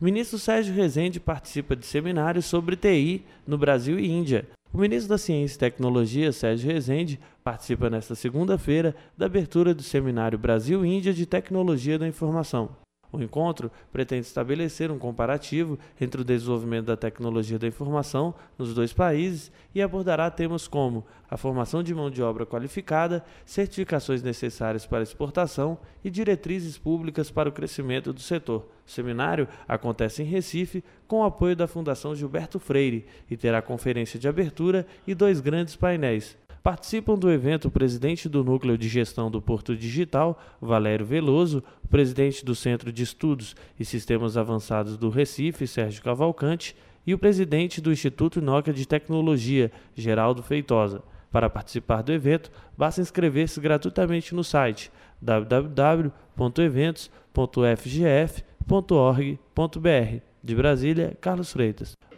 O ministro Sérgio Rezende participa de seminários sobre TI no Brasil e Índia. O ministro da Ciência e Tecnologia, Sérgio Rezende, participa nesta segunda-feira da abertura do seminário Brasil-Índia de Tecnologia da Informação. O encontro pretende estabelecer um comparativo entre o desenvolvimento da tecnologia da informação nos dois países e abordará temas como a formação de mão de obra qualificada, certificações necessárias para exportação e diretrizes públicas para o crescimento do setor. O seminário acontece em Recife com o apoio da Fundação Gilberto Freire e terá conferência de abertura e 2 grandes painéis. Participam do evento o presidente do Núcleo de Gestão do Porto Digital, Valério Veloso, o presidente do Centro de Estudos e Sistemas Avançados do Recife, Sérgio Cavalcante, e o presidente do Instituto Nokia de Tecnologia, Geraldo Feitosa. Para participar do evento, basta inscrever-se gratuitamente no site www.eventos.fgf.org.br. De Brasília, Carlos Freitas.